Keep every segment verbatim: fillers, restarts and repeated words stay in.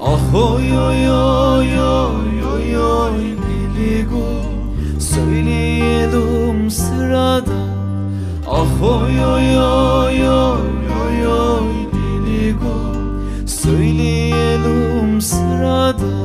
Ah oy oy oy oy oy oy Liligo, söyleyelim sırada. Ah oy oy oy oy oy oy Liligo, söyleyelim sırada.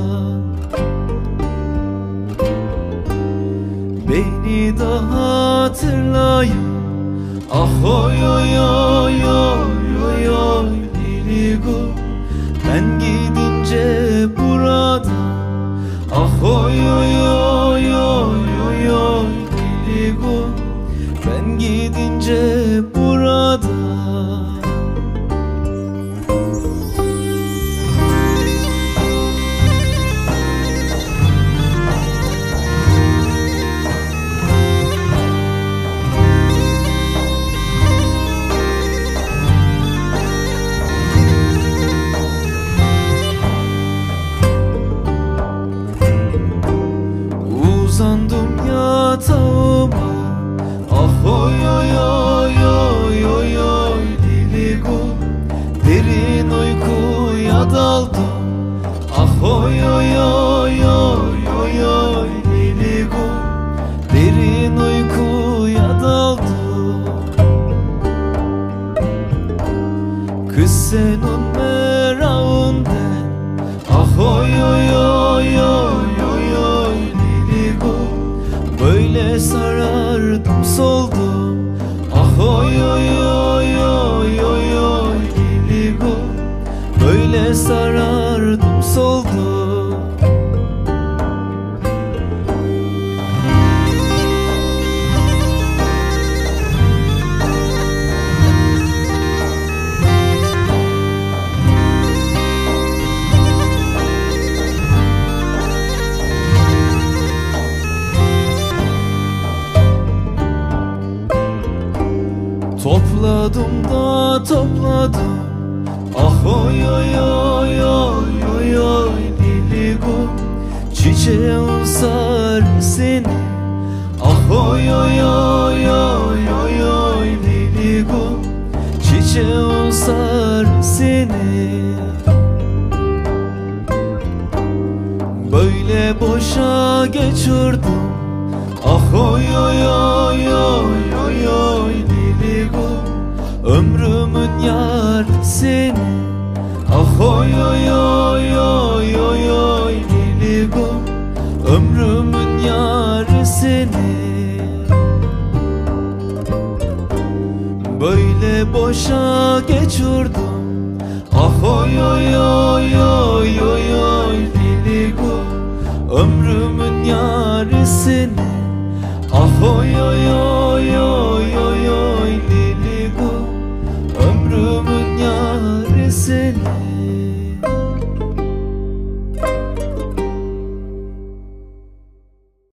Beni daha hatırlayın. Ah oy oy oy oy oy oy Liligo, ben gidince burada. Ah oy oy oy oy oy oy Liligo, ben gidince burada. Uzandım yatağıma. Ah oy oy oy oy oy oy Liligo, derin uykuya daldım. Ah oy oy oy oy oy oy Liligo, derin uykuya daldım. Kız senin merağından. Ah oy oy oy oy oy oy Liligo, böyle sarardım soldum. Ah oy oy oy oy oy oy Liligo, böyle sarardım soldum. Topladım da topladım. Ah oy oy oy oy oy oy Liligo, çiçeğin sarı seni. Ah oy oy oy oy oy oy Liligo, çiçeğin sarı seni. Böyle boşa geçirdim. Ah oy oy oy oy oy oy Liligo, ömrümün yarı seni. Ah oy oy oy oy oy oy Liligo, ömrümün yarı seni. Böyle boşa geçirdim. Ah oy oy oy oy oy oy Liligo, ömrümün yarı seni. Ah oy oy oy